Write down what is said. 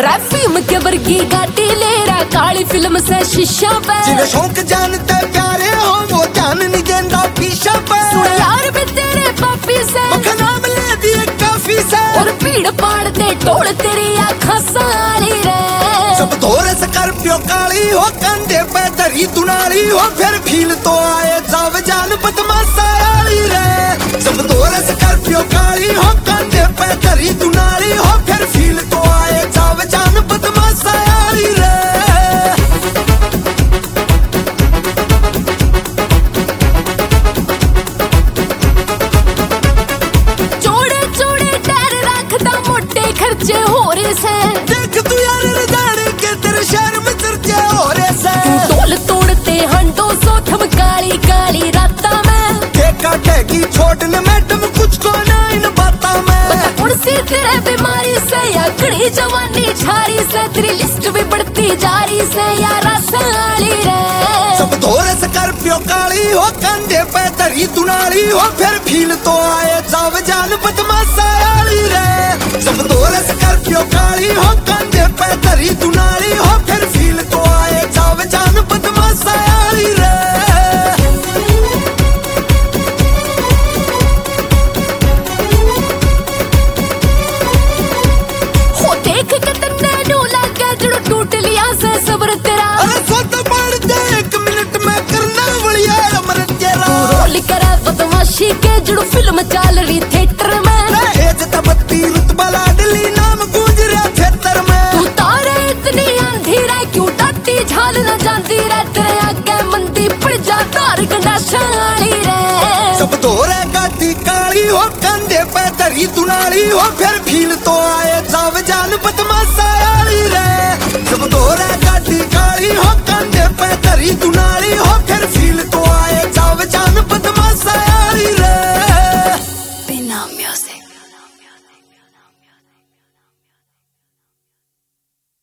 फीम के वर्गी गाड़ी ले रहा काली फिल्म से शीशा पे। जिन्हें शौक जानते प्यारे हो वो ध्यान नहीं देता पीछा पे। सुन यार भी तेरे पापी से नाम ले दिए काफी से। और भीड़ पाड़ दे टोड़ तेरी आँखा सारी रे। सब धोरे स्कॉर्पियो काली हो कंधे पे धरी दुनाली हो फिर फील तो आए जाव जान बदमाशा आली रे। सब धोरे स्कॉर्पियो काली हो कंधे पे धरी दुनाली हो फिर फील तो आए जाव जान बदमाशा आली रे। जोड़े जोड़े टायर रखता मोटे खर्चे हो रहे से। देख तू यार रजाने के तेरे शहर में चर्चे हो रहे से। तोल तोड़ते हंडो सो थम काली काली राता में। ठेका ठेकी छोड़ने मैडम कुछ को ना इन बाता में। उड़सी तेरे बीमारी से या खड़ी जवानी छारी से तेरी लिस्ट भी बढ़ती जारी से यारा साली रे। सब धोरे स्कॉर्पियो काली हो कंधे पे धरी दुनाली हो फिर फील तो आए जाव जान बदमाशा आली रे। सब धोरे स्कॉर्पियो काली हो कंधे पे धरी दुनाली हो फिर फील तो आए जाव जान बदमाशा आली रे। हो देख के तन्ने नो लागे जड़ो टूट लिया से सब्र तेरा। अरे सोत पड़ दे 1 मिनट में करना बढ़िया अमर तेरा। रोल करा बदमाशी के जड़ो फिल्म चल रही थिएटर में। एज तबत्ती रुतबा लाडली नाम गूंज रहा थिएटर में। तू तारे इतनी अंधी रे क्यों डाटी झाल न जाती रे। तेरे आगे मंदी पड़ जा तार गंडाशा आली रे। सब धोरे गाड़ी काली हो कंधे पे धरी दुनाली हो फिर फील तो आए जाव जान बदमाशा आली रे। सब धोरे गाड़ी काली हो कंधे पे धरी दुनाली हो फिर फील तो आए जाव जान बदमाशा आली रे। बिना म्यूजिक